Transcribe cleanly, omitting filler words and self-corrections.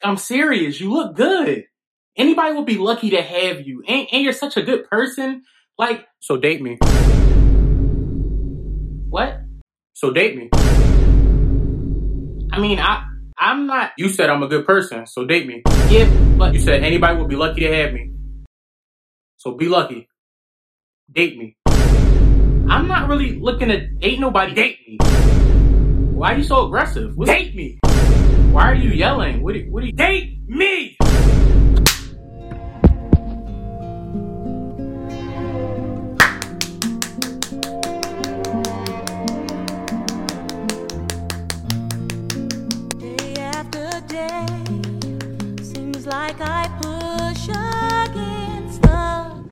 I'm serious. You look good. Anybody would be lucky to have you. And you're such a good person. Like, so date me. What? So date me. I mean, I'm not. You said I'm a good person, so date me. Yeah, but you said anybody would be lucky to have me. So be lucky. Date me. I'm not really looking to date nobody. Date me. Why are you so aggressive? Date me. Why are you yelling? What do you date me?